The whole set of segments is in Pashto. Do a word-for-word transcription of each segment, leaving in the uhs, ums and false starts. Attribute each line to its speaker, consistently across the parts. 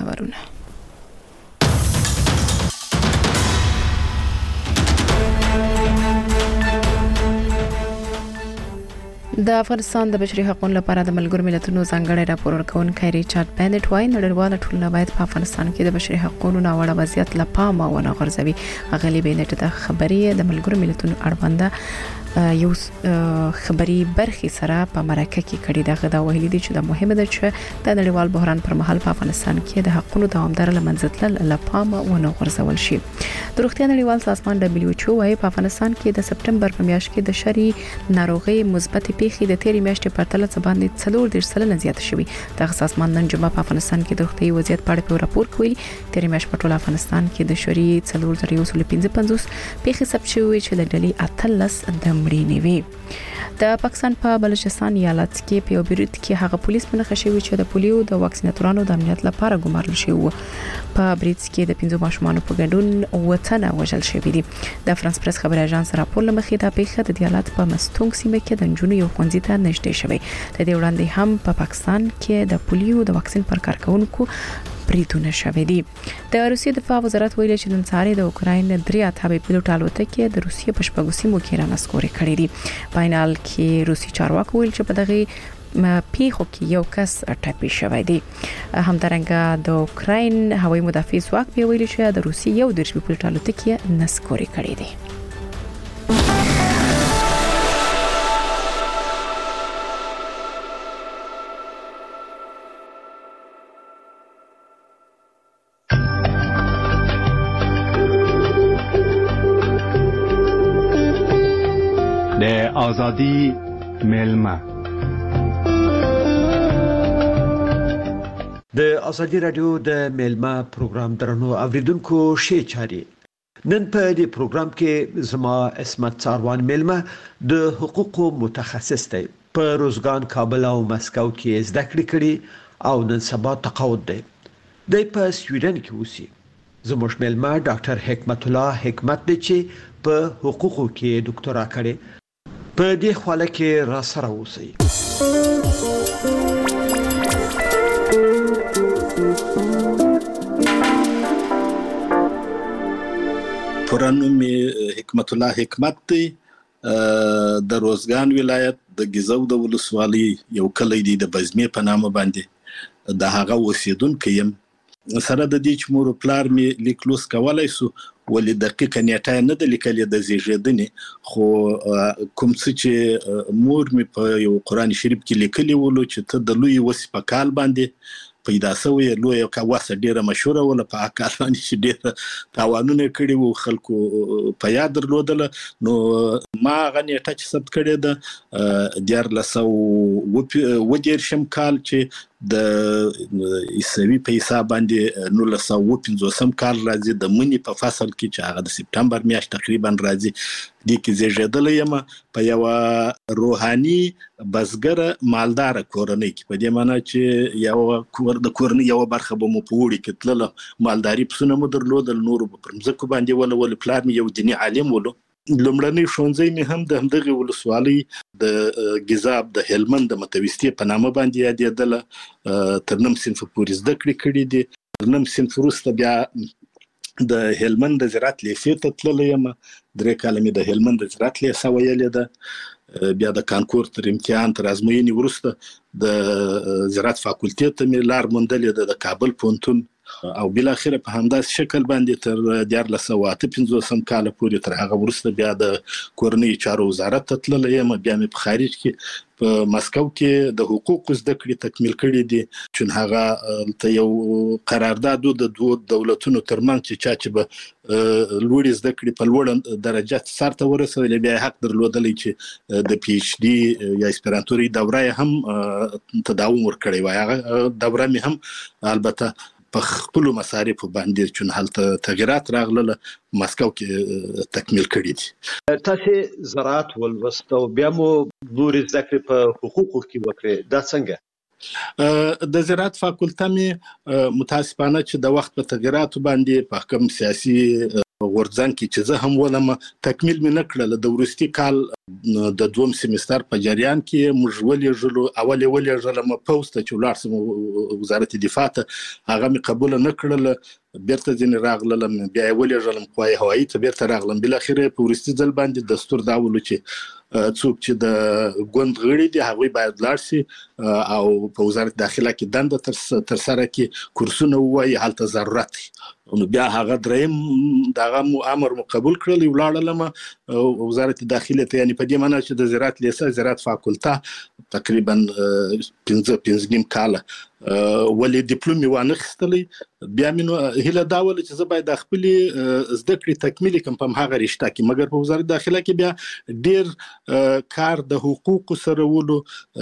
Speaker 1: خبرونه. د افغانستان د بشري حقوقو لپاره د ملګرو ملتونو ځانګړی راپور ورکونکي ریچارډ بینټ وايي نړیواله ټولنه باید په افغانستان کې د بشري حقوقو ناوړه وضعیت له پامه ونه غورځوي. غلي بینټ د خبري د ملګرو ملتونو اړوند یو خبري برخي سره په مرکه کې کړي دغه دا ویلي دي چې د مهمه ده چې د نړیوال بحران پر مهال په افغانستان کې د حقوقو دوامدار لمنځتل له پامه ونه غورځول شي. د روغتیا نړیوال سازمان دبليو ایچ او وايي په افغانستان کې د سپټمبر په میاشت کې د شری ناروغي مثبت پیښې د تیرې میاشتې په پرتله باندې څلور دېرش سلنه زیاته شوې. دغه سازمان نن جمعه په افغانستان کې د روغتي وضعیت په اړه راپور کوي. تیرې میاشت په ټول افغانستان کې د شری څلور زره یو سل پنځه پنځوس پیښې ثبت شوې چې د ډلې اتلس د مړینې وي. د پاکستان په بلوچستان ایالت کې په بیروت کې هغه پولیس منخه شوی چې د پولیو د واکسیناتورانو د امنیت لپاره ګمارل شوی وو. په بریټس کې د پنځو ماشومانو په ګډون وطن وژل شوی دی. د فرانس پریس خبري اژانس راپور لمخې د پیښه د ایالت په مستونګ سیمه کې د جنونو یو ښوونځي ته نږدې شوی. د دې وړاندې هم په پا پاکستان کې د پولیو د واکسین پر کارکونکو بریدونه شوې دي. د روسیې دفاع وزارت ویلي چې نن سهار د اوکراین درې اتابه پیلوټ الوتکې د روسیې په شپږو سیمو کې رانسکورې کړې دي. فاینال کې روسي چارواکو ویل چې په دغه پیښو کې یو کس ټپي شوی دی. همدارنګه د اوکراین هوایي مدافع ځواک به ویلي چې د روسیې یو درې پیلوټ الوتکې نسکورې کړې دي.
Speaker 2: آزادی ملما
Speaker 3: د ازادي رادیو د ملما پروګرام درنو اوریدونکو شي چاري نن په دې پروګرام کې زما اسمت څاروان ملما د حقوقو متخصص دی. په روزګان، کابل او مسکو کې زده کړې کړې او نن سبا تقاعد دی. د په سویډن کې اوسي. زموږ ملما ډاکټر حکمت الله حکمت دی چې په حقوقو کې ډاکټرا کړې. په دې حواله کې را سره اوسئ.
Speaker 4: پرانو می حکمت الله حکمت دی. د روزګان ولایت د ګیزو د ولسوالۍ یو کلی دی د بزمې په نامه باندې د هغه اوسیدونکو یم. سره د دې چې مور پلار می لیکلوس کولای سو ولې دقیقه نیټه نه د لیکلې د زیږیدنې خو کوم څه چې مور می په یو قران شریف کې لیکلی ولو چې ته د لوی وسی په کال باندې پیدا شوی لوی یو کاوسه ډیره مشهوره ولا په کال باندې چې ډیره تاوانونه کړي وو خلکو په یاد درلودل. نو ما غنیټه چې ثبت کړي ده دیار لسو و دیرشم کال چې د عیسوي په حساب باندې نو لسو و پنځوسم کال راځي د منی په فصل کې چې هغه د سپټمبر میاشت تقریبا راځي. د کې زیږیدل یم په یو روحاني بزګر مالدار کورنۍ کې. په دې معنی چې یو کور د کورنۍ یو برخه به مو په وړي کې تلله مالداري پسونه مو درلودل. نور په مځکو باندې ول ول پلان یو دیني عالم ولو. لومړنی ښوونځی مې هم د همدغه ولسوالۍ د ګیزاب د هلمند د متوسطې په نامه باندې یادېدله. تر نهم صنف پورې زده کړې کړې دي. تر نهم صنف وروسته بیا د هلمند د زراعت لیسې ته تللی یم. درې کاله مې د هلمند د زراعت لیسه ویلې ده. بیا د کانکور تر امتحان تر ازموینې وروسته د زراعت فاکولټې ته مې لار موندلې ده د کابل پوهنتون. او بل اخر په همداسې شکل باندې تر دیارلس سوه اته پنځوسم کال پورې تر هغه وروسته بیا د کورنۍ چارو وزارت ته تللی یم. بیا مې په خارج کې په مسکو کې د حقوقو زده کړې تکمیل کړي دي چې هغه ته یو قرارداد د دوه دولتونو ترمنځ چې چا چې به لوړې زده کړې په لوړ درجه سر ته ورسوي بیا حق درلودلی چې د پی ایچ ډي یا اسپرانتوري دوره هم تداوم ورکړی وای. هغه دوره مې هم البته په خپل مصارف باندې چې هلته تغیرات راغله مسکو کې تکمیل کړي دي.
Speaker 3: تاسو زراعت ولوستو بیا مو نور ذکر په حقوقو کې وکړي دا څنګه؟
Speaker 4: د زراعت فاکولټه مې متاسفانه چې د وخت په تغیراتو باندې په حکم سیاسي غورځنګ کې چې زه هم ولم تکمیل مې نکړل. د ورستي کال د دوم سیمستر په جریان کې موږ ولېږلو اول یې ولېږلم پوسټ چې ولاړ سم وزارت دفاع ته هغه مې قبول نه کړله بیرته ځینې راغلم بیا یې ولېږلم قوای هوایي ته بیرته راغلم بالاخره په وروستي ځل باندې دستور دا ولو چې څوک چې د ګوند غړي دي هغوی باید لاړ شي او په وزارت داخله کې دنده تر سره کې کورسونه ووایي هلته ضرورت نو بیا هغه دریم دغه امر مو قبول کړل ولاړلم وزارت داخله ته یعنی په دې معنی چې د زراعت لیسه زراعت فاکولته تقریبا پنځه پنځه نیم کاله ولې ډیپلوم یې وانه خستلې بیا مې نو هیله دا وله چې زه باید د خپلې زده کړې تکمیل کړم په هماغه رشته کې مګر په وزارت داخله کې بیا ډېر کار د حقوقو سره ولو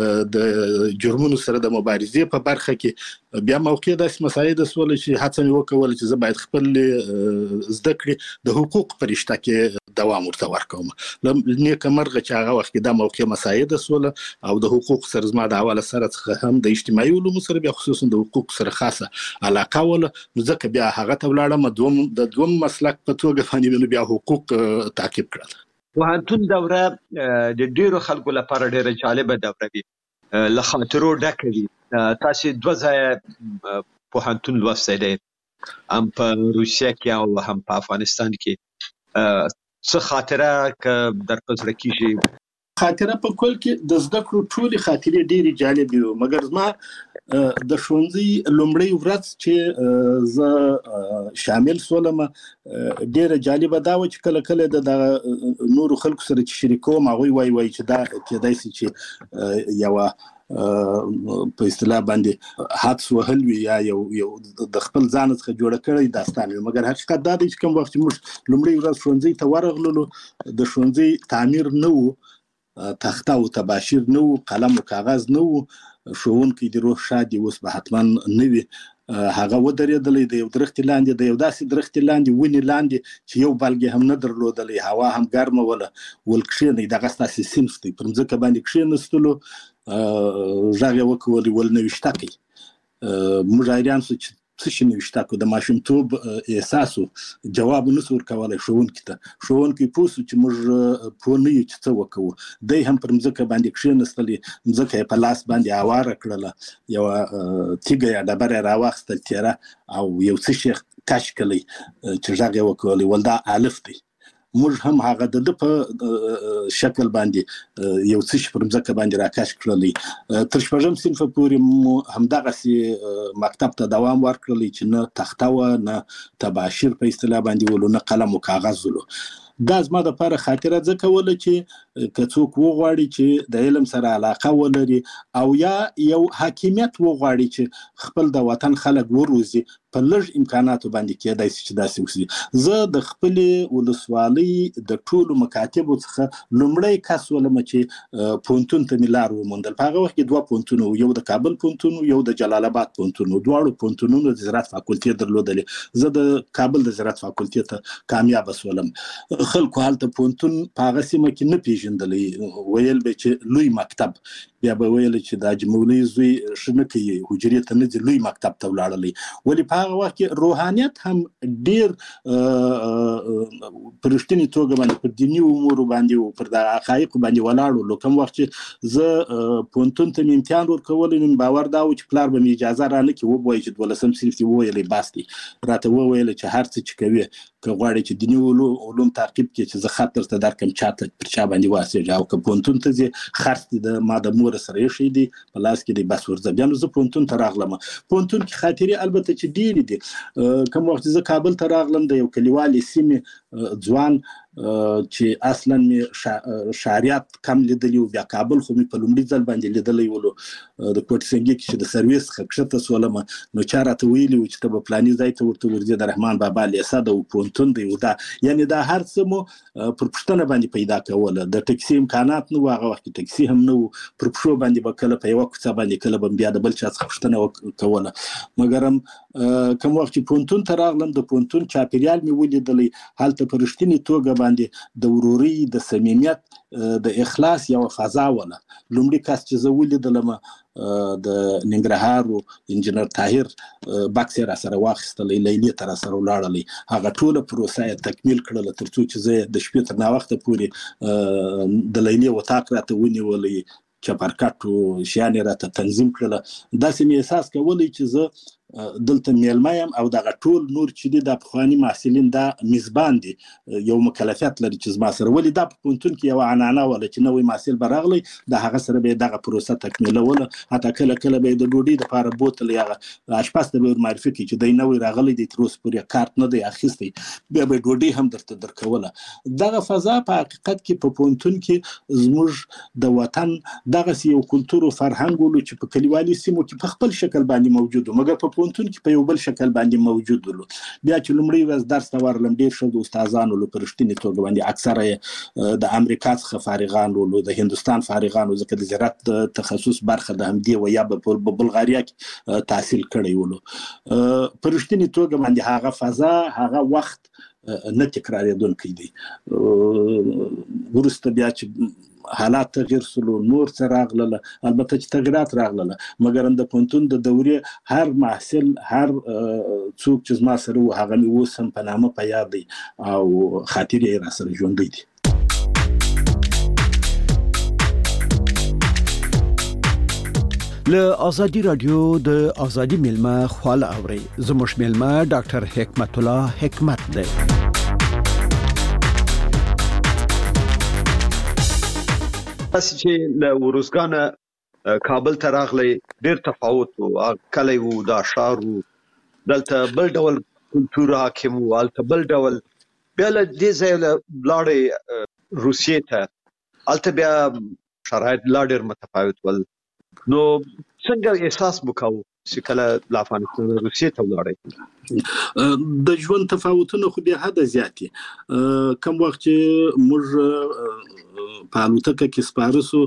Speaker 4: د جرمونو سره د مبارزې په برخه کې بیا موقع داسې مسایل سول چې هڅه مې وکړه چې زه باید خپل زده کړې د حقوق په رشته کې دوام ورته ورکوم نیکه مرغه چې هغه وخت کې دا موقع مسایل سول او د حقوق سره زما د حواله سره څخه هم د اجتماعي علومو سره بیا خصوصا د حقوق سره خاصه علاقه ول نو ځکه بیا هغه ته ولاړم دوم د دوم مسلک په توګه باندې بیا حقوق تعقیب کړل
Speaker 3: وهانتون دوره د ډیرو خلکو لپاره ډیره جالبه دوره وي له خاطرو ډکه وي تاسو دوه ځای وهانتون لوستی دی هم په روسیه کې او هم په افغانستان کې څه خاطره که در په زړه کېږي
Speaker 4: خاطره په کول کې د زده کړو ټولې خاطرې ډېرې جالبې وي مګر زما د ښوونځي لومړۍ ورځ چې زه شامل سولم ډېره جالبه دا وه چې کله کله د نورو خلکو سره چې شریکوم هغوی وایي وایي چې دا کېدای شي چې یوه په اصطلاح باندې حدس وهل وي یا یو یو د خپل ځان څخه جوړه کړی داستان وي مګر حقیقت دا دی چې کوم وخت چې موږ لومړۍ ورځ ښوونځي ته ورغللو د ښوونځي تعمیر نه و تخته او تباشیر نه و قلم او کاغذ نه و ښوونکی د روح شادي اوس به حتما نه وي هغه ودرېدلی د یو درختې لاندې د یو داسې درختې لاندې ونې لاندې چې یو بلګې هم نه درلودلی هوا هم ګرمه وله ول کښېنئ دغه ستاسې صنف دی پر مځکه باندې کښېنستلو غږ یې وکولې ول نوشتکئ موږ حیران سو چې څه شي نوشتکو د ماشومتوب احساس و جواب نسو ورکولی ښوونکي ته ښوونکی پوه سو چې موږ پوه نه یو چې څه وکوو دی هم پر مځکه باندې کښېنستلې مځکه یې په لاس باندې هواره کړله یوه تیږه یا ډبره یې راواخیستل تیره او یو څه شی کش کړی چې غږ یې وکولی ول دا الف دی موږ هم هغه د ده په شکل باندې یو څه شي پر مځکه باندې راکش کړلی تر شپږم صنفه پورې مو همدغسې مکتب ته دوام ورکړلی چې نه تخته وه نه تباشیر په اصطلاح باندې ولو نه قلم و کاغذ ولو دا زما دپاره خاطره ځکه وله چې که څوک وغواړي چې د علم سره علاقه ولري او یا یو حاکمیت وغواړي چې خپل د وطن خلک وروزي په لږ امکاناتو باندې کېدای شي چې داسې وکړي زه د خپلې ولسوالۍ د ټولو مکاتبو څخه لومړی کس ولم چې پوهنتون ته مې لار وموندل په هغه وخت کې دوه پوهنتونه وو یو د کابل پوهنتون یو د جلال آباد پوهنتون وو دواړو پوهنتونونو د زراعت فاکولتې درلودلې زه د کابل د زراعت فاکولتې ته کامیابه سولم خلکو هلته پوهنتون په هغه سیمه کې نه پیژندلی ویل به چې لوی مکتب بیا به ویل چې د حاجي مولوي زوی ښه نه کوي حجرې ته نه ځي لوی مکتب ته ولاړلی ولې په هغه وخت کې روحانیت هم ډېر په رښتینې توګه باندې پر دیني امورو باندې و پر د حقایقو باندې ولاړ و کوم وخت چې زه پوهنتون ته مې امتحان ورکولی نو باور دا و چې پلار به مې اجازه رانه کړي وبوایي چې دولسم صنف دې وویلی بس دی راته وویله چې هر څه چې کوې که غواړې چې دیني علوم تعقیب کړې چې زه خط درته درکړم چاته پر چا باندې واسېږه او که پوهنتون ته ځې خرڅ دې د ما د مور سره ایښی دی په لاس کې دی بس ورځه بیا نو زه پوهنتون ته راغلم پوهنتون کې خاطرې البته چې ډېرې دي کوم وخت زه کابل ته راغلم د یو کلیوالې سیمې ځوان چې اصلا مې شهریات کم لیدلی و بیا کابل خو مې په لومړي ځل باندې لیدلی ولو د کوټ سنګي کې چې د سرویس څخه کښته سولم نو چا راته ویلي و چې ته به فلاني ځای ته ورته ورځې د رحمان بابا لیسه ده و پوهنتون دی و دا یعنې دا هر څه مو پر پوښتنه باندې پیدا کوله د ټکسي امکانات نه و هغه وخت کې ټکسي هم نه و پر پښو باندې به کله په یوه کوڅه باندې کله به بیا د بل چا څخه پوښتنه کوله مګر هم کوم وخت چې پونتون ته راغلم د پونتون چاپیریال مې ولیدلې هلته په رښتینې توګه باندې د ورورۍ د صمیمیت د اخلاص یو فضا وله. لومړي کس چې زه ولیدلم د ننګرهار انجنیر طاهر بکس را سره واخیستلې، لیلې ته را سره ولاړلې، هغه ټوله پروسه یې تکمیل کړله تر څو چې زه د شپې تر ناوخته پورې د لیلې وطاق راته ونیولې، چپرکټ شیان یې راته تنظیم کړله. داسې مې احساس کولی چې زه دلته میلمه یم او دغه ټول نور چې دي د پخواني محصلین دا میزبان دي، یو مکلفیت لري چې زما سره، ولې دا په پوهنتون کې یوه عنعنه وله چې نوی محصل به راغلی د هغه سره به یې دغه پروسه تکمیلوله، حتی کله کله به یې د ډوډۍ دپاره بوتل یا اشپز ته به ور معرفي کړي چې دی نوی راغلی دی، تر اوسه پورې کارت نه دی اخیستی، بیا به یې ډوډۍ هم درته درکوله. دغه فضا په حقیقت کې په پوهنتون کې زموږ د وطن دغسې یو کلتور و فرهنګ ولو چې په کلیوالي سیمو کې په خپل شکل باندې موجود و، مګر په پوهنتون کې په یو بل شکل باندې موجود ولو. بیا چې لومړی ورځ درس ته ورغلم ډېر ښه د استادان ولو، په رښتینې توګه باندې اکثره یې د امریکا څخه فارغان ولو، د هندوستان فارغان ولو، ځکه د زراعت د تخصص برخه د همدې و یا په بلغاریا کې تحصیل کړی ولو. په رښتینې توګه باندې هغه فضا هغه وخت نه تکرارېدونکی دی. وروسته بیا چې حالات تغییر سلو، نور څه راغلله، البته چې تغییرات راغلله، مګر د پوهنتون د دورې هر محصل هر څوک چې زما سره و هغه مې اوس هم په نامه په یاد دی او خاطرې یې را سره ژوندی دي.
Speaker 3: له ازادي رادیو د ازادي میلمه خواله اوري. زموږ میلمه ډاکټر حکمت الله حکمت دی.
Speaker 5: تاسو چې له ورزګانه کابل ته راغلی ډېر تفاوت و، کلی و، دا ښار و، دلته بل ډول کلتور حاکم و، هلته بل ډول. بیا له دې ځایه له لاړې روسیې ته، هلته بیا شرایط لا ډېر متفاوت ول. نو څنګه احساس وکاوه چې کله له افغانستان روسیې ته ولاړئ؟
Speaker 4: د ژوند تفاوتونه خو بې حده زیات دي. کوم وخت چې موږ په الوتکه کې سپاره سو،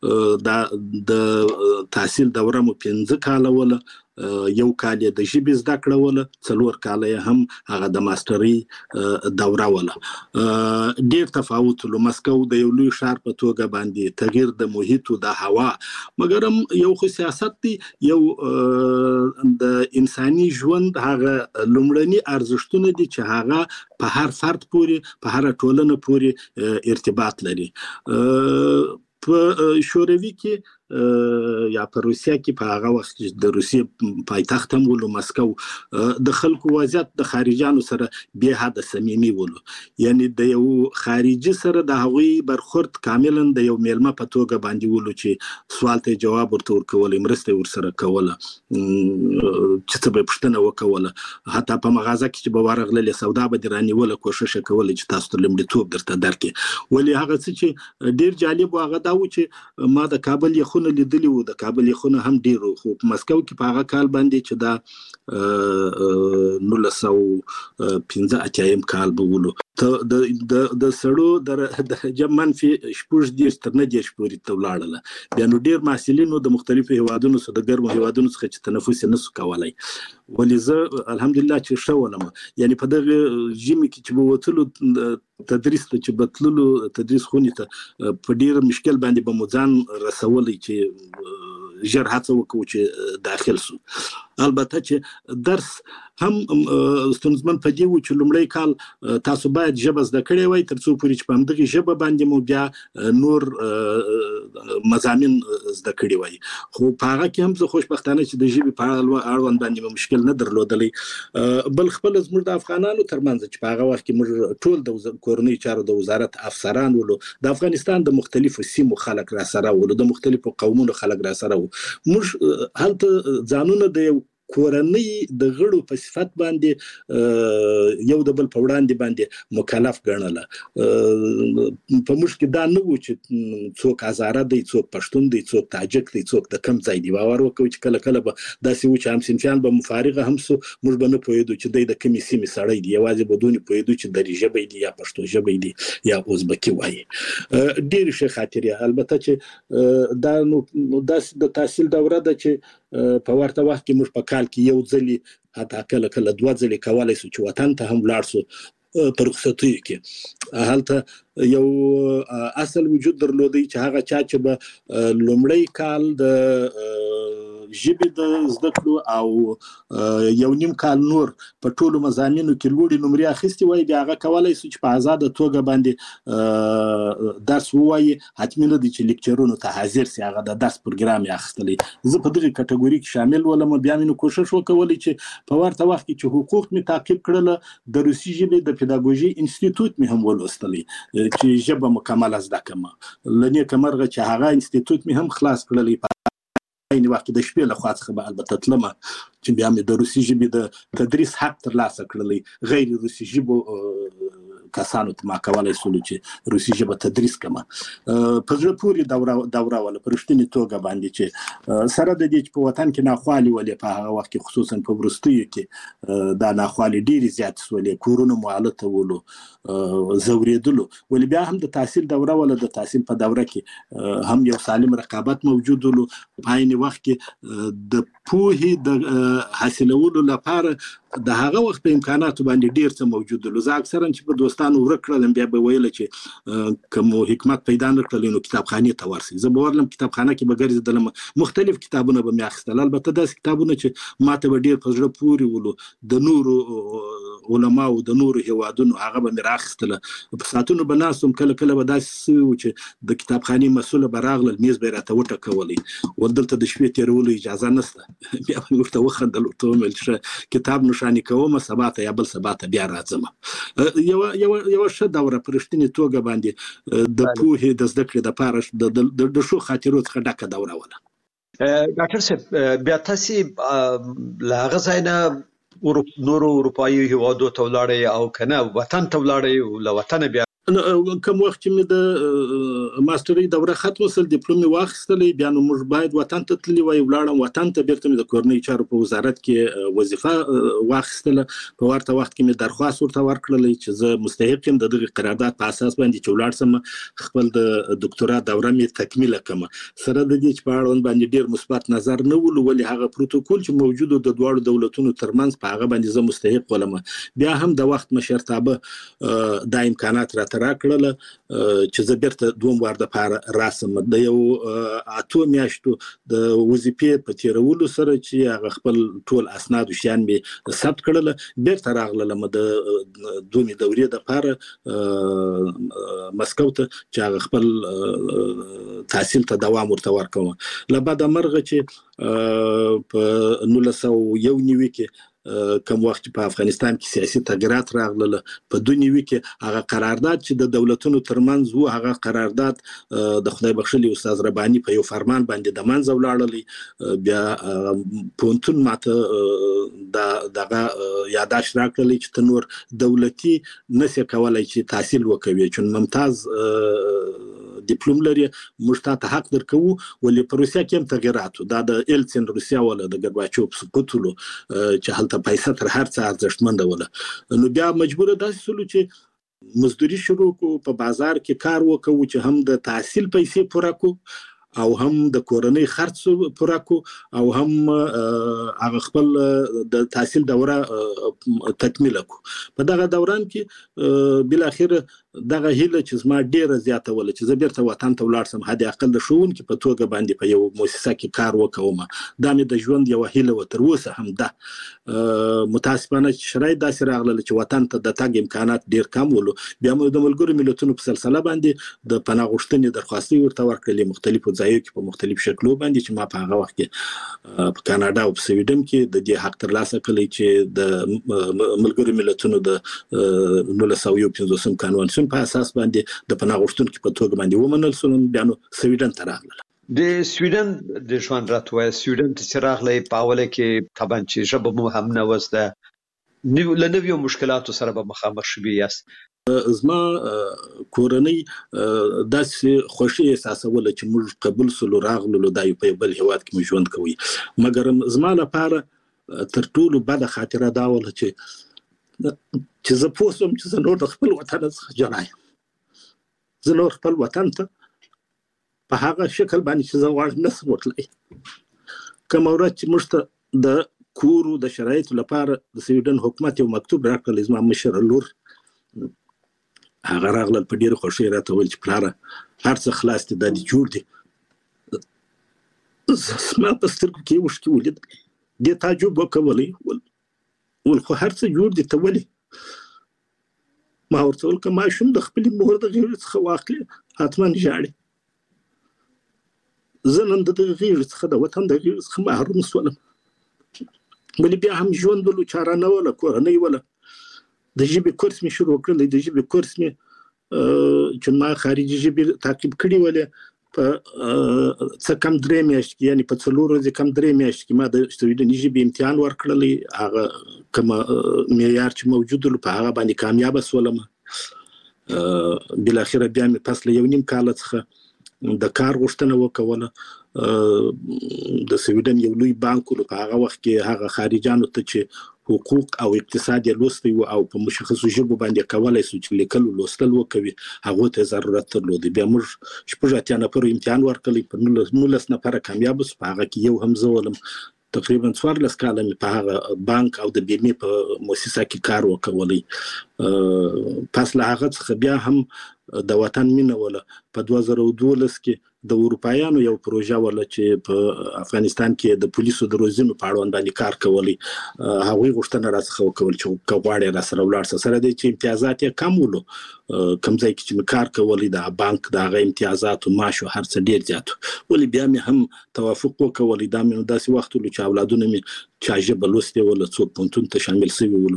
Speaker 4: د تحصیل دوره مو پنځه کاله وله، یو کال یې د ژبې زده کړه وله، څلور کاله یې هم هغه د ماسټرۍ دوره وله. ډېر تفاوت ولو. مسکو د یو لوی ښار په توګه باندې تغییر د محیط و د هوا، مګر هم یو خو سیاست دی، یو د انساني ژوند هغه لومړني ارزښتونه دي چې هغه په هر فرد پورې په هر ټولنه پورې ارتباط لري. په شوروي کې یا په روسیه کې په هغه وخت کې د روسیې پایتخت هم ولو مسکو، د خلکو وضعیت د خارجانو سره بې حده صمیمي ولو، یعنی د یو خارجي سره د هغوی برخورد کاملا د یو میلمه په توګه باندې ولو چې سوال ته جواب ورته ورکولی، مرسته ورسره کوله، چې څه به یې پوښتنه وکوله، حتی په مغازه کې چې به ورغللې سودا به دې رانیوله، کوښښ یې کولی چې تاسو ته لومړیتوب درته درکړي. ولې هغه څه چې ډېر جالب و هغه دا و چې ما د کابل یخونه لیدلی و، د کابل یخونه هم ډېر و، خو په مسکو کې په هغه کال باندې چې دا نولس سوه پنځه اتیایم کال به ولو، د سړو درجه منفي شپږ دېرش تر نهه دېرش پورې ته ولاړله. بیا نو ډېر محصلینو د مختلفو هیوادونو څخه د ګرمو هیوادونو څخه چې تنفس یې نسو کولی. ولې زه الحمدلله چې ښه ولم، یعنی په دغه ژمي کې چې به وتلو تدریس ته چې به تللو تدریس خونې ته، په ډېر مشکل باندې به مو ځان رسولی چې ژر هڅه وکړو چې داخل سو. البته چې درس هم ستونزمن په دې و چې لومړی کال تاسو باید ژبه زده کړې وای تر څو پورې چې په همدغې ژبه باندې مو بیا نور مضامین زده کړي وای. خو په هغه کې هم زه خوشبختانه چې د ژبې په اړوند باندې مو مشکل نه درلودلی. بل خپله زموږ د افغانانو ترمنځ چې په هغه وخت کې موږ ټول د کورنۍ چارو د وزارت افسران ولو، د افغانستان د مختلفو سیمو خلک را سره ولو، د مختلفو قومونو خلک را سره وو. موږ هلته ځانونه د یو کورنۍ د غړو په صفت باندې یو د بل په وړاندې باندې مکلف ګڼله. په موږ کې دا نه و چې څوک هزاره دی، څوک پښتون دی، څوک تاجک دی، څوک د کم ځای دی. باور وکړو چې کله کله به داسې و چې همصنفیان به مفارغه هم سو، موږ به نه پوهېدو چې دی د کومې سیمې سړی دی، یوازې به دونې پوهېدو چې دري ژبی دی یا پښتو ژبی دی یا ازبکي وایي. ډېرې ښې خاطرې. البته چې دا نو داسې د تحصیل دوره ده چې په ورته وخت کې موږ په کال کې یو ځلې حتی کله کله دوه ځلې کولای شو چې وطن ته هم لاړ شو په رخصتیو کې. هلته یو اصل وجود درلودی چې هغه چا چې به لومړی کال د ژبې د زده کړو او یو نیم کال نور په ټولو مضامینو کې لوړې نمرې اخیستې وای، بیا هغه کولای شو چې په آزاده توګه باندې درس ووایي. حتمي نه دی چې لیکچرونو ته حاضر سي، هغه د درس پروګرام یې اخیستلی. زه په دغه کټګوري کې شامل ولم. بیا مې نو کوشش وکولی چې په ورته وخت کې چې حقوق مې تعقیب کړل، د روسي ژبې د پیداګوژي انسټیټوټ مې هم ولوستلی چې ژبه مکمله زده کړم. له نیکه مرغه چې هغه انسټیټوټ مې هم خلاص کړلی، این وخت د شپې له خوا څخه به البته تلمه چې بیا مې د روسي ژبې د تدریس حق ترلاسه کړلی. غیر روسي ژبو کسانو ته ما کولای شول چې روسي ژبه تدریس کړم. په زړه پورې دوره دوره ولا په رښتینې توګه باندې چې سره د دې چې په وطن کې ناخوالې ولې په هغه وخت کې خصوصا په وروستیو کې دا ناخوالې ډېرې زیاتې شولې، کورونه معلته ولو، زورېدلو، ولې بیا هم د تحصیل دوره ولا د تحصیل په دوره کې هم یو سالم رقابت موجود ولو. په عین وخت کې د پوهې د حاصلولو لپاره د هغه وخت په امکاناتو باندې ډیر څه موجود ول. زه اکثرا چې په دوستانو ورکړل بیا به ویل چې کوم حکمت پیدا نکړل نو کتابخانه ته ورسي. زه به ورلم کتابخانه کې به ګرځیدلم، مختلف کتابونه به مې اخیستل. البته داس کتابونه چې ماته به ډیر په زړه پورې ولو، د نورو علماو د نورو هوادونو هغه به مې راخیستل. په ساتونو به ناسم، کله کله به داسې و چې د کتابخانه مسؤل به راغلل، میز به راته وټکولې، وردلته د شپې تیرولو اجازه نشته. بیا به ورته وخندل، ورته ومل چې کتاب شانی کومه سبا ته یا بل سبا ته بیا راځم. یو یو یو ښه دوره په رښتینې توګه باندې د پوهې د زده کړې دپاره د ښو خاطرو څخه ډکه دوره وله.
Speaker 5: ډاکټر صاحب، بیا تاسې له هغه ځای نه نورو اروپایي هېوادو ته ولاړئ او که نه وطن ته ولاړئ او له وطنه بیا
Speaker 4: کوم وخت چې مې د ماسترۍ دوره ختمه سل ډیپلوم مې واخیستلی، بیا نو موږ باید وطن ته تللی وای. ولاړم وطن ته، بیرته مې د کورنۍ چارو په وزارت کې وظیفه واخیستله. په ورته وخت کې مې درخواست ورته ورکړلی چې زه مستحق یم د دغه قرارداد په اساس باندې چې ولاړ سم خپل د دکتورا دوره مې تکمیله کړم. سره د دې چې په اړوند باندې ډیر مثبت نظر نه ولو، ولې هغه پروتوکول چې موجود د دواړو دولتونو ترمنځ په هغه باندې زه مستحق ولم. بیا هم د وخت مشرتابه دا امکانات را را کړل چې زه بیرته دوم وار د پاره راسم. د یو اتو میاشتو د وظیفې په تیرولو سره چې هغه خپل ټول اسناد او شیان مې ثبت کړل، بیرته راغلم د دومې دورې د پاره مسکو ته چې هغه خپل تحصیل ته دوام ورته ورکوم. له بعد مرغه چې په نولس سوه یو نوي کې کوم وخت په افغانستان کې سیاسي تغیرات راغله، په دوه نوي کې هغه قرارداد چې د دولتونو ترمنځ وو، هغه قرارداد د خدای بخښلي استاد رباني په یو فرمان باندې د منځ ولاړلی. بیا پونتون ماته د دغه یاداش راکړلی چې تنور دولتي نشي کولای چې تحصیل وکوي، چون ممتاز ډیپلوم لري، موږ ته حق درکو. ولې په روسیا کې هم تغیرات دا د ایلسن روسیا ولا د ګرباچوف سقوطلو چې هلته پیسې تر هر څه ارزښتمنده ولا. نو بیا مجبور داسې سلو چې مزدوري شروع کو، په بازار کې کار وکړو چې هم د تحصیل پیسې پوره کو او هم د کورنۍ خرڅ پوره کو او هم هغه خپل د تحصیل دوره تکمیل کو. په دغه دوران کې بل اخر دغه هیله چې زما ډیره زیاته ول چې زه بیرته وطن ته ولاړ سم، هدي اقل د ښوونکي په توګه باندې په یو مؤسسه کې کار وکوم. دا مې د ژوند یو هیله و، تر اوسه هم ده. متاسفانه چې شرایط داسې راغله چې وطن ته د تګ امکانات ډیر کم ولو. بیا موږ د ملګرو ملتونو په سلسله باندې د پناه غوښتنې درخواستي ورته ورکړلې مختلفو ځایو کې په مختلف شکلو باندې، چې ما په هغه وخت کې په کاناډا او په سویډن کې د دې حق ترلاسه کړی چې د ملګرو ملتونو د نولس سوه یو پنځوسم قانون په اساس باندې د پناه غوښتونکو په توګه باندې ومنل شول. بیا نو سویډن ته راغلل.
Speaker 5: د سویډن د ژوند راتوه سویډن ته چې راغلی، په اوله کې طبعا چې ژبه مو هم نه وزده، له نویو مشکلاتو سره به مخامخ شوي یاست.
Speaker 4: زما کورنۍ داسې خوښي احساسوله چې موږ قبول سولو راغلو، دا یو په بل هیواد کې مو ژوند کوي. مګر زما لپاره تر ټولو بده خاطره دا وله چې چې زه پوه شوم چې زه نور د خپل وطن څخه جلا یم. زه نور خپل وطن ته په هغه شکل باندې چې زه غواړم نشم وتلی. کوم ورځ چې موږ ته د کورو د شرایطو لپاره د سویډن حکومت یو مکتوب راکړل، زما مشر لور هغه راغله په ډېره خوښۍ راته وویل چې پلاره هر څه خلاص دي، دا دې جوړ دي. زما په سترګو کې یې اوښکې ولیدل، دې تعجب وکولی، ول خو هر څه جوړ دي، ته ولې؟ ما ورته وویل که ماشوم د خپلې مور د غېږې څخه واخلي حتما ژاړي. زه نن د دغه غېږې څخه د وطن د غېږې څخه محروم شولم، ولې بیا هم ژوند ولو چاره نه وله، کورنۍ وله. د ژبې کورس مې شروع کړلی، د ژبې کورس مې چې ما خارجي ژبې تعقیب کړي ولې په څه کم درې میاشتې کې، یعنې په څلور ورځې کم درې میاشتې کې ما د سویډني ژبې امتحان ورکړلی. هغه کومه معیار چې موجود و په هغه باندې کامیابه شولم. بالاخره بیا مې پس له یو نیم کاله څخه د کار غوښتنه وکوله. د سویډن یو لوی بانک و، په هغه وخت کې هغه خارجانو ته چې حقوق او اقتصاد یې لوستی و او په مشخصو ژبو باندې کولی سو چې لیکل او لوستل وکوي، هغو ته ضرورت درلود. بیا موږ شپږ اتیا نفرو امتحان ورکړی، په نولس نفره کامیابه سو، په هغه کې یو هم زه ولم. تقریبا څوارلس کاله مې په هغه بانک او د بیمې په مؤسسه کې کار وکولی. پس له هغه څخه بیا هم د وطن مینه وله. په دوه زره دولس کې د اروپایانو یو پروژه وله چې په افغانستان کې د پولیسو د روزنو په اړوند باندې کار کولی. هغوی غوښتنه راڅخه وکول چې که غواړې راسره ولاړ شه، سره دی چې امتیازات یې کم ولو. کوم ځای کې چې مې کار کولی د بانک د هغه امتیازات و معاش و هر څه ډېر زیات و، ولې بیا مې هم توافق وکولی. دا مې داسې وخت ولو چې اولادونه مې چا ژبه لوستې وله، څوک پوهنتون ته شامل شوي ولو،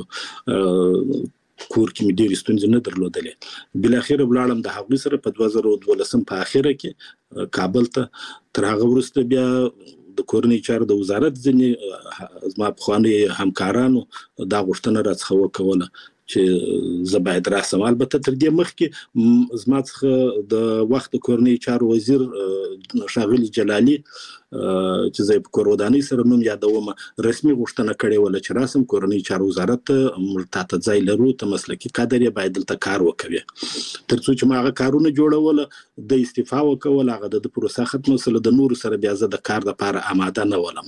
Speaker 4: کور کې مې ډېرې ستونزې نه درلودلې. بالاخره ولاړم د هغوی سره په دوه زره دولسم په اخره کې کابل ته. تر هغه وروسته بیا د کورنۍ چارو د وزارت ځینې زما پخواني همکارانو دا غوښتنه راڅخه وکوله چې زه باید راسم. البته تر دې مخکې زما څخه د وخت د کورنۍ چارو وزیر ښاغلي جلالي چې زه په کور ودانۍ سره نوم یادوم، رسمي غوښتنه کړې وله چې راسم کورنۍ چارو وزارت ته، موږ تاته ځای لرو، ته مسلکي کادر یې، باید دلته کار وکوي. تر څو چې ما هغه کارونه جوړوله، د استعفا وکوله، هغه د پروسه ختمه شوله، د نورو سره بیا زه د کار دپاره آماده نه ولم.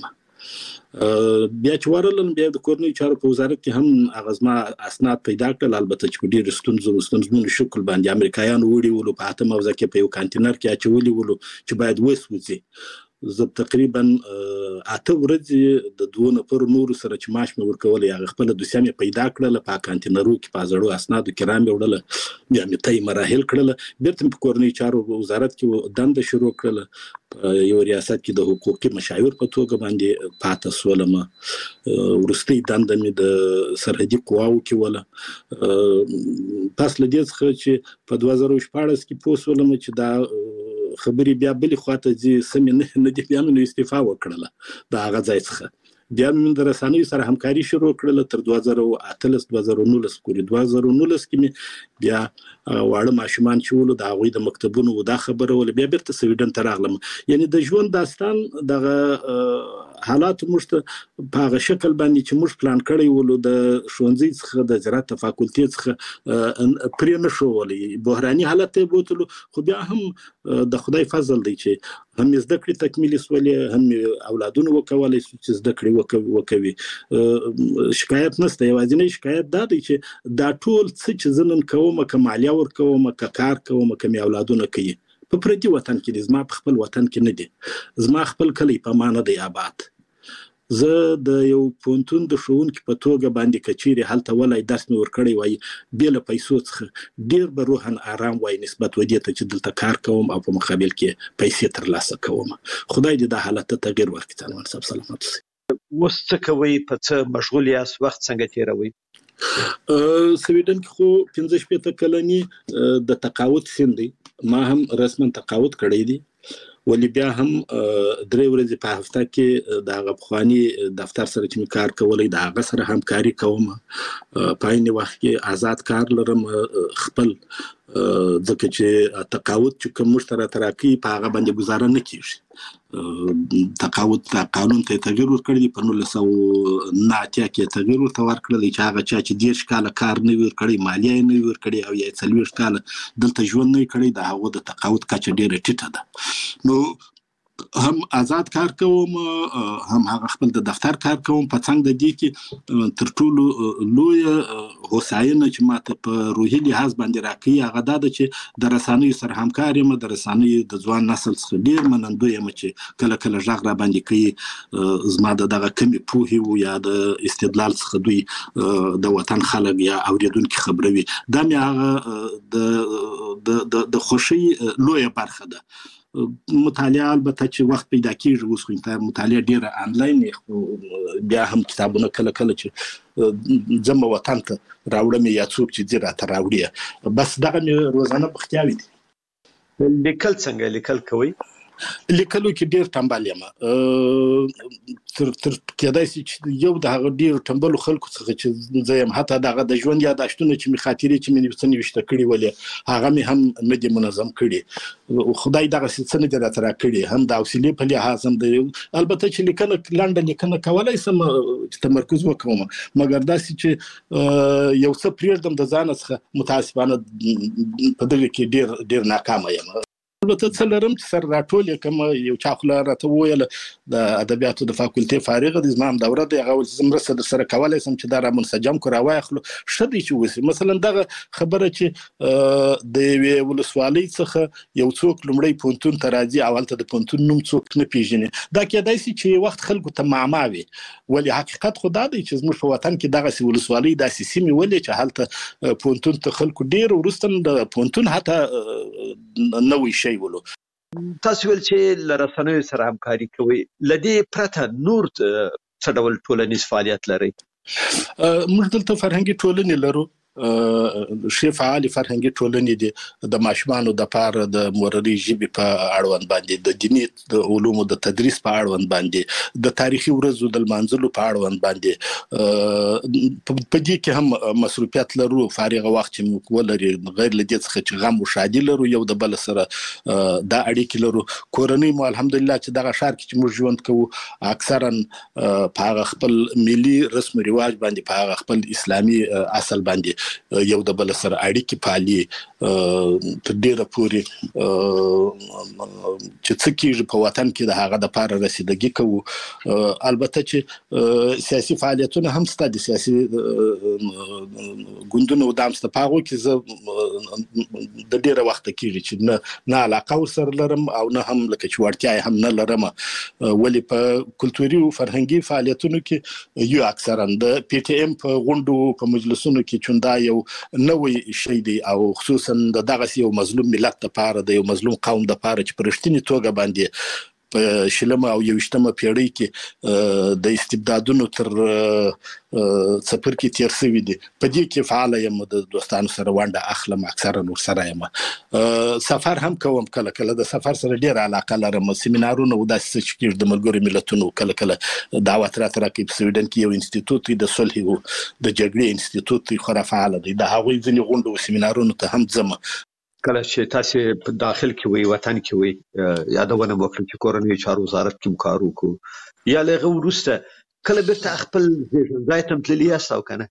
Speaker 4: بیا چې ورغلم، بیا د کورنۍ چارو په وزارت کې هم هغه زما اسناد پیدا کړل، البته چې په ډېرو ستونزو ستونزمنو شکل باندې امریکایانو وړي ولو، په اته موضوع کې په یو کانتینر کې اچولي ولو چې باید وسوځي. زه تقریبا اته ورځې د دوه نفرو نورو سره چې معاش مې ورکولی، هغه خپله دوسیه مې پیدا کړله، په کانتینرو کې په زړو اسنادو کې را مې وړله، بیا مې طی مراحل کړله. بېرته مې په کورنۍ چارو وزارت کې دنده شروع کړله، په یو ریاست کې د حقوقي مشاور په توګه باندې پاته شولم. وروستۍ دنده مې د سرحدي قواو کې وله. پس له دې څخه چې په دوه زره شپاړس کې پوه شولم چې دا خبرې بیا بلې خواته ځي، سمې نه دي، بیا مې نو استعفا وکړله د هغه ځای څخه. بیا مې د رسنیو سره همکاري شروع کړله تر دوه زره اتلس دوه زره نولس پورې. دوه زره نولس کې مې بیا واړه ماشومان چې ولو د هغوی د مکتبونو دا خبره وله، بیا بیرته سویډن ته راغلم. یعنې د ژوند داستان دغه حالات موږ ته په هغه شکل باندې چې موږ پلان کړی ولو، د ښوونځي څخه د زراعت فاکولټې څخه پرې نه ښوولی، بحراني حالت ته یې بوتلو. خو بیا هم د خدای فضل دی چې هم یې زده کړې تکمیلې شولې، هم یې اولادونه وکولی شو چې زده کړې وکوي. شکایت نشته. یوازینی شکایت دا دی چې دا ټول څه چې زه نن کوم، که مالیه ورکوم، که کار کوم، که مې اولادونه کوي، په پردي وطن کې دي، زما په خپل وطن کې نه دي. زما خپل کلی په ما نه دی آباد. زه د یو پوهنتون د ښوونکي په توګه باندې که چیرې هلته ولی درس مې ورکړی وای، بې له پیسو څخه ډېر به روحاً آرام وای نسبت و دې ته چې دلته کار کوم او په مقابل کې پیسې ترلاسه کوم. خدای دې دا حالت ته تغیر ورکړي. سلمان صاحب سلامت اوسئ.
Speaker 5: اوس څه کوئ؟ په څه مشغول یاست؟ وخت څنګه تېروئ؟
Speaker 4: سویډن کې خو پنځه شپېته کلني د تقاعد سن دی. ما هم رسما تقاعد کړی دی، ولی بیا هم درې ورځې په هفته کې د هغه پخواني دفتر سره چې مې کار کولی، د هغه سره همکاري کوم. په عین وخت کې آزاد کار لرم خپل، ځکه چې تقاعد چې کوم موږ ته راته راکوي په هغه باندې ګزاره نه کېږي. تقاعد قانون ته تغیر ورکړی دی، په نولس سوه نه اتیا کې تغیر ورته ورکړلی چې هغه چا چې دېرش کاله کار نه وي ورکړی، مالیه یې نه وي ورکړې، او یا څلوېښت کاله دلته ژوند نه وي کړی، د هغو د تقاعد کچه ډېره ټیټه ده. نو هم آزاد کار کوم هم هغه خپل د دفتر کار کوم په څنګ د دې کې تر ټولو لوی هوساینه چې ماته په روحي لحاظ باندې راکړي هغه دا ده چې د رسنیو سره همکار یم د رسنیو د ځوان نسل څخه ډېر منندوی یم چې کله کله غږ را باندې کوي زما د دغه کمې پوهې و یا د استدلال څخه دوی د وطن خلک یا اوریدونکي خبروي دا مې هغه د د خوښۍ لویه برخه ده. مطالعه البته چې وخت پیدا کیږي اوس خو مطالعه ډیره آنلاین بیا هم کتابونه کله کله چې زموږ وطن ته راوړم یا څوک چې زیرا ته راوړي بس دغه مې روزانه بختیاوي دي.
Speaker 5: لیکل څنګه لیکل کوي؟
Speaker 4: لیکلو کې ډیر ټمبل یم تر تر کېدای شي چې یو د هغه ډیر ټمبلو خلکو څخه چې زه یم حتی دغه د ژوند یاداشتونه چې مې خاطرې چې مې څه نوشته کړي ولې هغه مې هم نه دي منظم کړي خدای دغه څه نه دي راته راکړي هم د حوصلې په لحاظ هم د البته چې لیکنه لنډه لیکنه کولی شم تمرکز وکړم مګر داسې چې یو څه پرېږدم د ځان څخه متاسفانه په دغه کې ډیر ډیر ناکامه یم. البته څه لرم چې سر راټول کوم یو چا خو راته وویل د ادبیاتو د فاکولټي فارغ د زما هم دوره دی هغه ول مرسته در سره کولی شم چې دا را منسجم کړو راواخلو ښه دی چې وسي مثلا دغه خبره چې د یوې ولسوالۍ څخه یو څوک لومړی پوهنتون ته راځي اول ته د پوهنتون نوم څوک نه پیژني دا کېدای شي چې وخت خلکو ته معما وي ولې حقیقت خو دا دی چې زموږ په وطن کې دغسې ولسوالۍ داسې سیمې ولې چې هلته پوهنتون ته خلکو ډېر وروسته د پوهنتون حتی نوی شی ولو.
Speaker 5: تاسو ول چې له رسنیو سره همکاري کوي لدې پرته نور څه ډول ټولنیز فعالیت لري؟
Speaker 4: موږ دلته فرهنګي ټولنې لرو شی فعال فرهنګي ټولنې دي د ماشومانو د پاره د مورنۍ ژبې په اړوند باندې د دیني د علومو د تدریس په اړوند باندې د تاریخي ورځو د لمانځلو په اړوند باندې په دې کې هم مصروفیت لرو فارغ وخت چې موږ ولري غیر له دې څخه چې غم او شادي لرو یو د بل سره دا اړیکې لرو کورنۍ مو الحمدلله چې دغه ښار کې چې موږ ژوند کوو اکثرا په هغه خپل ملي رسم رواج باندې په هغه خپل اسلامي اصل باندې یو د بل سره اړیکې پالي تر ډیره پورې چې څه کېږي په وطن کې د هغه دپاره رسیدګي کوو البته چې سیاسي فعالیتونه هم شته د سیاسي ګوندونو دا هم شته په هغو کې زه د ډیره وخته کېږي چې نه نه علاقه ورسره لرم او نه هم لکه چې وړتیا یې هم نه لرم ولې په کلتوري او فرهنګي فعالیتونو کې یو اکثرا د پی ټي ایم په غونډو په مجلسونو کې چوندا یو نوې شی دی او خصوصا د دغه یو مظلوم ملت لپاره د یو مظلوم قوم لپاره چې په رښتینې توګه باندې په شلمه او یوشتمه پیړۍ کې د استبدادونو تر څپر کې تیر شوي دي په دې کې فعال یم د دوستانو سره ونډه اخلم اکثرا ورسره یم سفر هم کوم کله کله د سفر سره ډېره علاقه لرم سیمینارونه او داسې څه چې کېږي د ملګرو ملتونو کله کله دعوت راته راکوي په سویډن کې یو انسټیټوت دی د صلح او د جګړې انسټیټوت دی خورا فعال دی د هغوی ځینې غونډو او سیمینارونو ته هم ځم
Speaker 5: کله چې تاسو په داخل کې وي وطن کې وي یادونه وکړم چې کورنۍ چارو وزارت کې کار وکړو یا لغه ورسته کله بیرته خپل ځای ته تللی یاست او کنه؟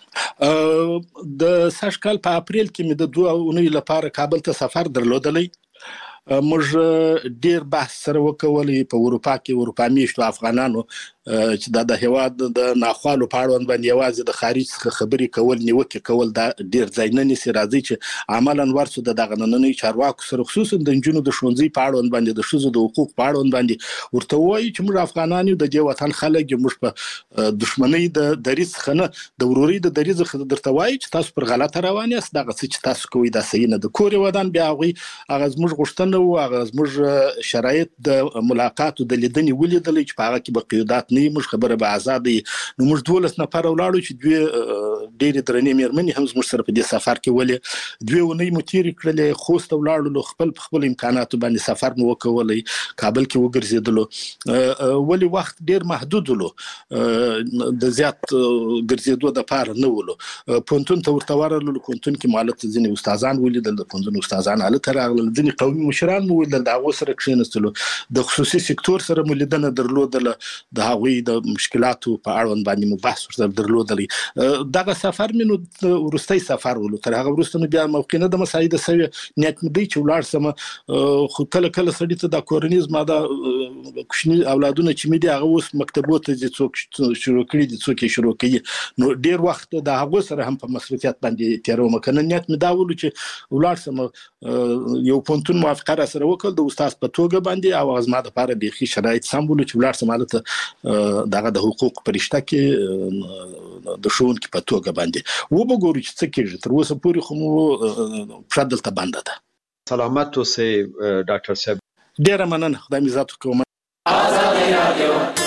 Speaker 4: د سږ کال په اپریل کې مې د دوه اونیو لپاره کابل ته سفر درلودلی موږ ډیر بحث سره وکولې په اروپا کې اروپا میشتو افغانانو چې دا د هیواد د ناخوالو په اړوند باندې یوازې د خارج څخه خبرې کول نیوکې کول دا ډیر ځای نه نیسي راځي چې عملاً ورسو د دغه نننۍ چارواکو سره خصوصا د نجونو د ښوونځي په اړوند باندې د ښځو د حقوق په اړوند باندې ورته وایي چې موږ افغانان یو د دې وطن خلک یو موږ په دښمنۍ د دریځ څخه نه د ورورۍ د دریځ څخه درته وایي چې تاسو پر غلطه روان یاست دغه څه چې تاسو کوئ دا صحیح نه ده کور یې ودان بیا هغوی هغه زموږ غوښتنه و هغه زموږ شرایط د ملاقات او د لیدنې ولیدلی چې په هغه کې به قیودات نه وي موږ خبره به ازادي نو موږ دولس نفر ولاړو چې دوی ډېرې درنې مېرمنې هم زموږ سره په دې سفر کې ولې دوی ونی مو تیرې کړلې خوست ولاړو خپل خپل امکاناتو باندې سفر مو وکولای کابل کې وګرځیدلو ولې وخت ډېر محدود ولو د زیات ګرځېدو د پاره نه ولو پونتون ته ورته ورلو پونتون کې مالت ځینې استادان ولیدل د پونتون استادان اله تر راغلل ځینې قومي مشران مو ول د هغه سره کښینستلو د خصوصي سکتور سره مو لیدنه درلودله د هغوی د مشکلاتو په اړوند باندې مو بحث ورسره درلودلی دغه سفر مینو ورستۍ سفر ولو تر هغه وروسته بیا موقینه د مساعده سوي نیت مې دی چې ولاړ سم خو کله کله سړی ته د کورنیز ماده کوچني اولادونه چې مې دی هغه اوس مکتبو ته چې څوک شروع کړي دي څوک شروع کوي نو ډیر وخت د هغه سره هم په مصروفیت باندې تیروم کنه نیت مې دا ولو چې ولاړ سم یو پونتون موافقه را سره وکړ د استاد په توګه باندې او ازما د لپاره بيخي شرایط سم ولو چې ولاړ سم حالت دغه د حقوق پرشته کې د شون کې په توګه باندې و به ګورو چې څه کېږي تر اوسه پورې خو مو پردلته بنده ده
Speaker 5: سلامت اوسئ ډاکټر صاحب
Speaker 4: ډیره مننه خدای مې ذات کوم.